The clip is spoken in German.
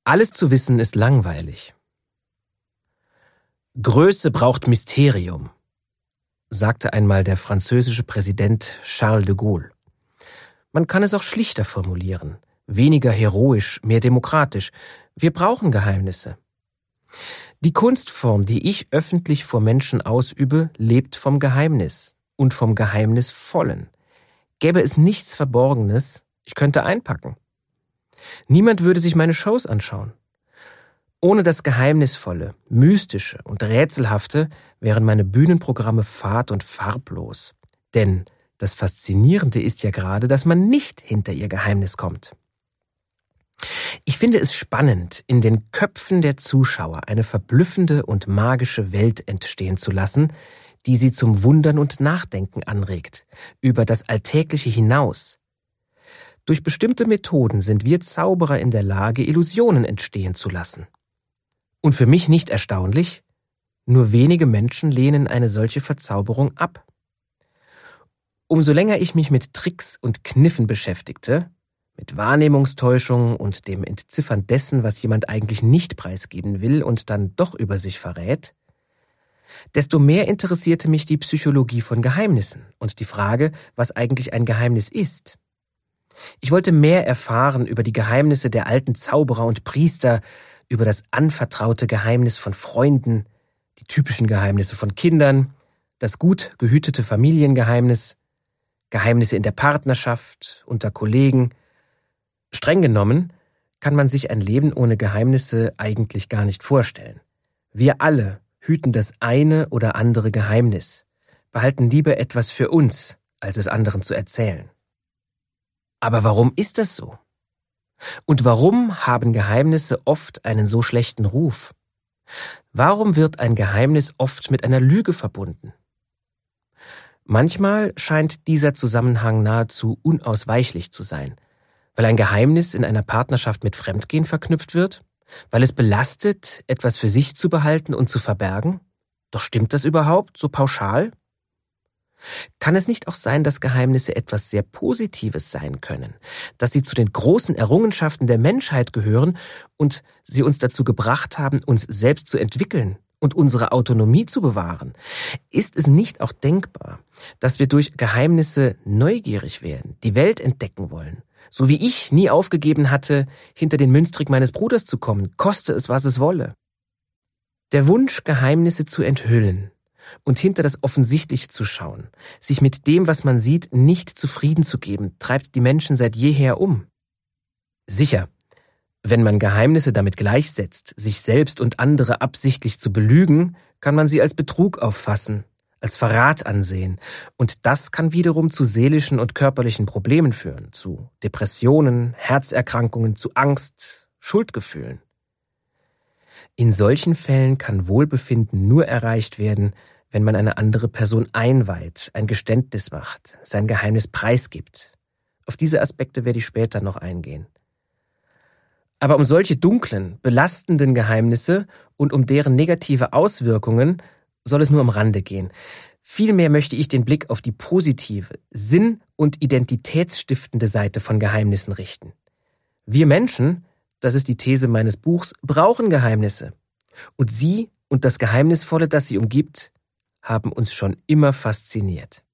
Alles zu wissen ist langweilig. Größe braucht Mysterium, sagte einmal der französische Präsident Charles de Gaulle. Man kann es auch schlichter formulieren, weniger heroisch, mehr demokratisch. Wir brauchen Geheimnisse. Die Kunstform, die ich öffentlich vor Menschen ausübe, lebt vom Geheimnis und vom Geheimnisvollen. Gäbe es nichts Verborgenes, ich könnte einpacken. Niemand würde sich meine Shows anschauen. Ohne das Geheimnisvolle, Mystische und Rätselhafte wären meine Bühnenprogramme fad und farblos. Denn das Faszinierende ist ja gerade, dass man nicht hinter ihr Geheimnis kommt. Ich finde es spannend, in den Köpfen der Zuschauer eine verblüffende und magische Welt entstehen zu lassen, die sie zum Wundern und Nachdenken anregt, über das Alltägliche hinaus. Durch bestimmte Methoden sind wir Zauberer in der Lage, Illusionen entstehen zu lassen. Und für mich nicht erstaunlich, nur wenige Menschen lehnen eine solche Verzauberung ab. Umso länger ich mich mit Tricks und Kniffen beschäftigte, mit Wahrnehmungstäuschung und dem Entziffern dessen, was jemand eigentlich nicht preisgeben will und dann doch über sich verrät, desto mehr interessierte mich die Psychologie von Geheimnissen und die Frage, was eigentlich ein Geheimnis ist. Ich wollte mehr erfahren über die Geheimnisse der alten Zauberer und Priester, über das anvertraute Geheimnis von Freunden, die typischen Geheimnisse von Kindern, das gut gehütete Familiengeheimnis, Geheimnisse in der Partnerschaft, unter Kollegen. Streng genommen kann man sich ein Leben ohne Geheimnisse eigentlich gar nicht vorstellen. Wir alle hüten das eine oder andere Geheimnis, behalten lieber etwas für uns, als es anderen zu erzählen. Aber warum ist das so? Und warum haben Geheimnisse oft einen so schlechten Ruf? Warum wird ein Geheimnis oft mit einer Lüge verbunden? Manchmal scheint dieser Zusammenhang nahezu unausweichlich zu sein, weil ein Geheimnis in einer Partnerschaft mit Fremdgehen verknüpft wird, weil es belastet, etwas für sich zu behalten und zu verbergen. Doch stimmt das überhaupt so pauschal? Kann es nicht auch sein, dass Geheimnisse etwas sehr Positives sein können, dass sie zu den großen Errungenschaften der Menschheit gehören und sie uns dazu gebracht haben, uns selbst zu entwickeln und unsere Autonomie zu bewahren? Ist es nicht auch denkbar, dass wir durch Geheimnisse neugierig werden, die Welt entdecken wollen? So wie ich nie aufgegeben hatte, hinter den Münztrick meines Bruders zu kommen, koste es, was es wolle. Der Wunsch, Geheimnisse zu enthüllen und hinter das Offensichtliche zu schauen, sich mit dem, was man sieht, nicht zufrieden zu geben, treibt die Menschen seit jeher um. Sicher, wenn man Geheimnisse damit gleichsetzt, sich selbst und andere absichtlich zu belügen, kann man sie als Betrug auffassen, als Verrat ansehen, und das kann wiederum zu seelischen und körperlichen Problemen führen, zu Depressionen, Herzerkrankungen, zu Angst, Schuldgefühlen. In solchen Fällen kann Wohlbefinden nur erreicht werden, wenn man eine andere Person einweiht, ein Geständnis macht, sein Geheimnis preisgibt. Auf diese Aspekte werde ich später noch eingehen. Aber um solche dunklen, belastenden Geheimnisse und um deren negative Auswirkungen soll es nur am Rande gehen. Vielmehr möchte ich den Blick auf die positive, sinn- und identitätsstiftende Seite von Geheimnissen richten. Wir Menschen, das ist die These meines Buchs, brauchen Geheimnisse. Und sie und das Geheimnisvolle, das sie umgibt, haben uns schon immer fasziniert.